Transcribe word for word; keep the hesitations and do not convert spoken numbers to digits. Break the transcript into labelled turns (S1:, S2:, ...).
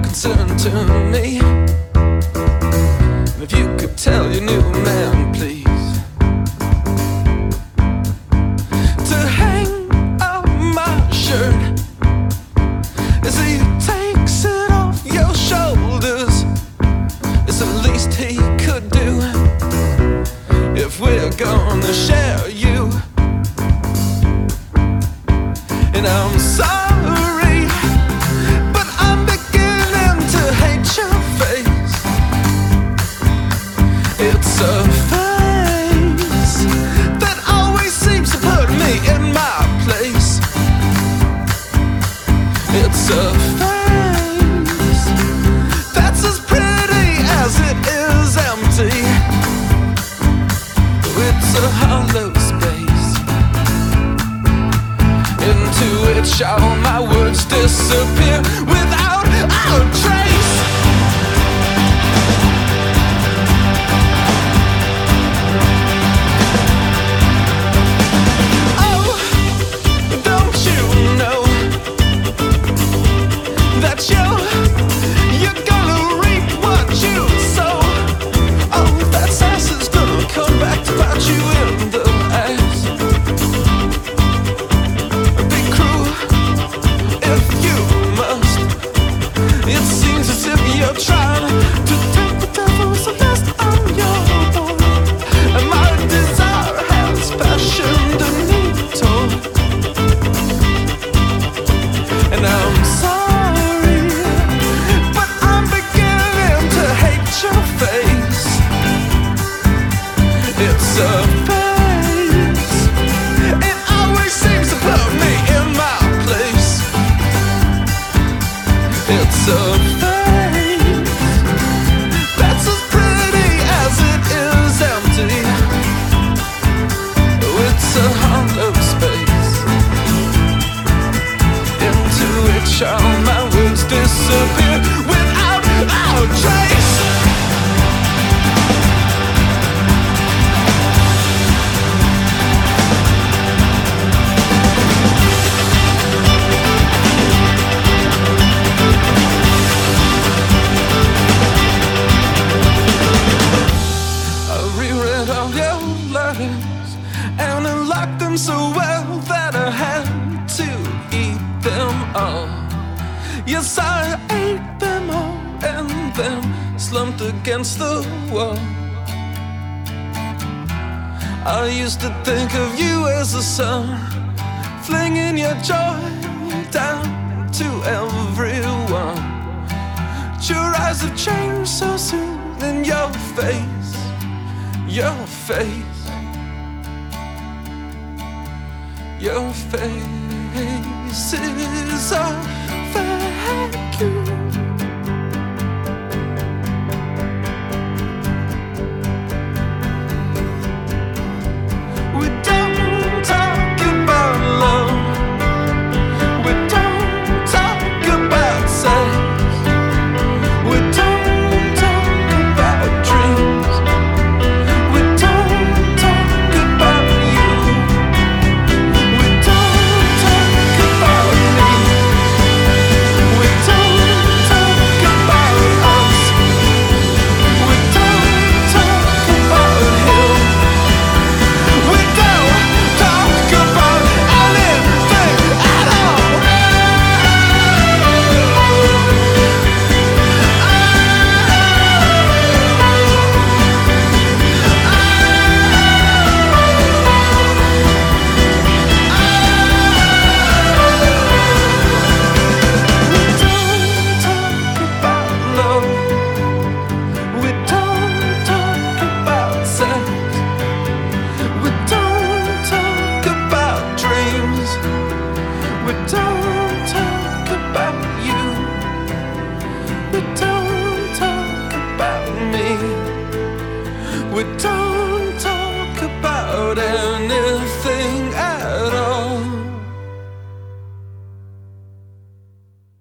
S1: turn to me. If you could tell your new man, please, to hang up my shirt as he takes it off your shoulders. It's the least he could do if we're gonna share you. And I'm sorry, but I'm beginning to hate your face. It's a face that always seems to put me in my place. It's a face that's as pretty as it is empty. It's a hollow space into which all my words disappear without a trace. Oh, don't you know that you're, you're gonna reap what you sow? Oh, that sass is gonna come back to bite you in the ass. Be cruel if you must. It seems as if you're trying to take the devil's nest on your door. And my desire has fashioned a new toy. And I'm sorry, but I'm beginning to hate your face. It's a face, it always seems to put me in my place. It's a face that's as pretty as it is empty. It's a hollow space into which all my words disappear without a trace. And I liked them so well that I had to eat them all. Yes, I ate them all and then slumped against the wall. I used to think of you as the sun, flinging your joy down to everyone. But your eyes have changed so soon, and your face, your face Your face is a